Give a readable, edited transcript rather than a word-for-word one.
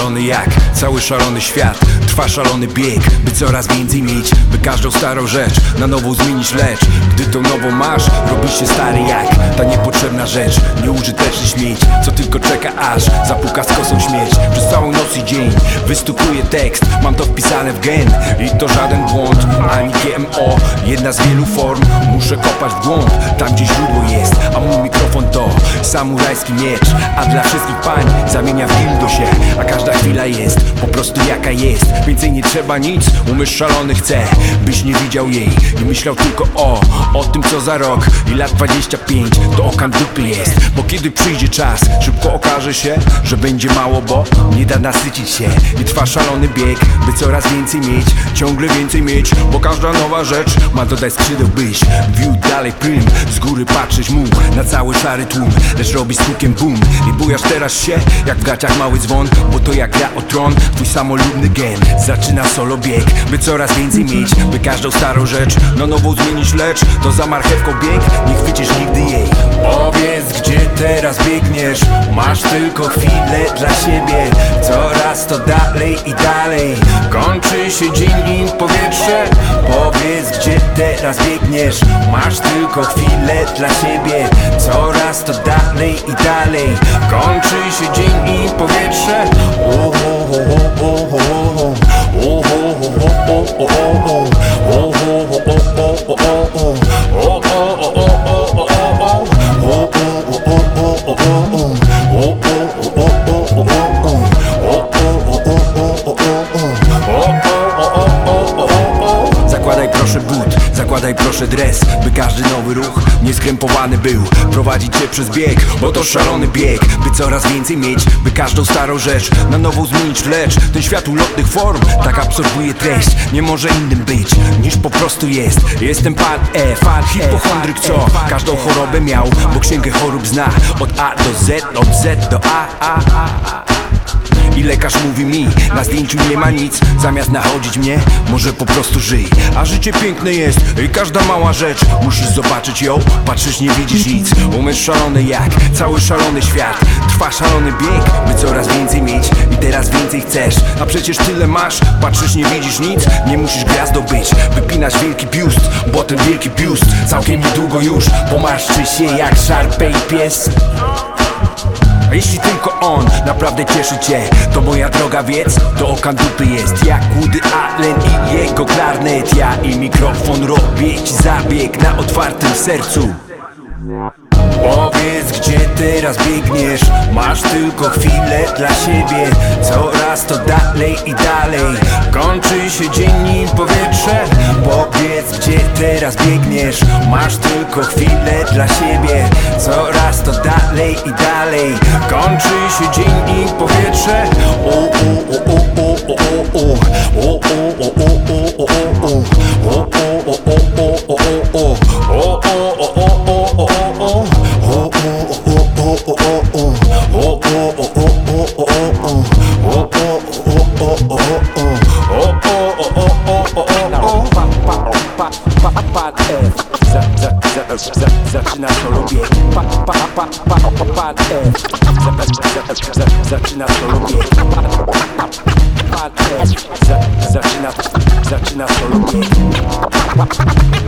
szalony jak cały szalony świat. Trwa szalony bieg, by coraz więcej mieć, by każdą starą rzecz na nową zmienić. Lecz gdy tą nową masz, robisz się stary jak ta niepotrzebna rzecz, nieużyteczny śmieć, co tylko czeka aż zapuka z kosą śmierć. Przez całą noc i dzień wystukuję tekst, mam to wpisane w gen i to żaden błąd, ani GMO, jedna z wielu form. Muszę kopać w głąb, tam gdzie źródło jest, a mój mikrofon to samurajski miecz. A dla wszystkich pań zamienia w dildo się, a każda chwila jest po prostu jaka jest. Więcej nie trzeba nic, umysł szalony chce, byś nie widział jej i myślał tylko o tym co za rok i lat 25 to okan dupy jest. Bo kiedy przyjdzie czas, szybko okaże się, że będzie mało, bo nie da nasycić się. I trwa szalony bieg, by coraz więcej mieć, ciągle więcej mieć, bo każda nowa rzecz ma dodać skrzydeł, byś wiódł dalej prym. Z góry patrzeć mógł na cały szary tłum, lecz robi z hukiem boom i bujasz teraz się jak w gaciach mały dzwon, bo to jak gra o tron, twój samolubny gen zaczyna solo bieg, by coraz więcej mieć, by każdą starą rzecz na nową zmienić. Lecz to za marchewką bieg, nie chwycisz nigdy jej. Powiedz, gdzie teraz biegniesz, masz tylko chwilę dla siebie. Coraz to dalej i dalej, kończy się dzień i powietrze. Powiedz, gdzie teraz biegniesz, masz tylko chwilę dla siebie. Coraz to dalej i dalej, kończy się dzień i powietrze. Zakładaj proszę but, zakładaj proszę dres, by każdy nowy ruch nieskrępowany był, prowadzić cię przez bieg, bo to szalony bieg, by coraz więcej mieć, by każdą starą rzecz na nową zmienić. Lecz ten świat ulotnych form tak absorbuje treść, nie może innym być niż po prostu jest. Jestem pan fan hipochondryk, co każdą chorobę miał, bo księgę chorób zna od A do Z, od Z do A. I lekarz mówi mi, na zdjęciu nie ma nic, zamiast nachodzić mnie, może po prostu żyj. A życie piękne jest i każda mała rzecz, musisz zobaczyć ją, patrzysz nie widzisz nic. Umysł szalony jak cały szalony świat, trwa szalony bieg, by coraz więcej mieć i teraz więcej chcesz. A przecież tyle masz, patrzysz nie widzisz nic, nie musisz gwiazdą być, wypinasz wielki biust, bo ten wielki biust całkiem niedługo już pomarszczy się jak szarpej pies. A jeśli tylko on naprawdę cieszy cię, to moja droga wiedz, to okan dupy jest jak Woody Allen i jego klarnet. Ja i mikrofon robię ci zabieg na otwartym sercu. Powiedz, gdzie teraz biegniesz, masz tylko chwilę dla siebie. Coraz to dalej i dalej, kończy się dzień i powietrze. Powiedz, gdzie teraz biegniesz, masz tylko chwilę dla siebie. Coraz to dalej i dalej, kończy się dzień i powietrze. Zaczyna solo bieg, zaczyna solo bieg, zaczyna solo bieg.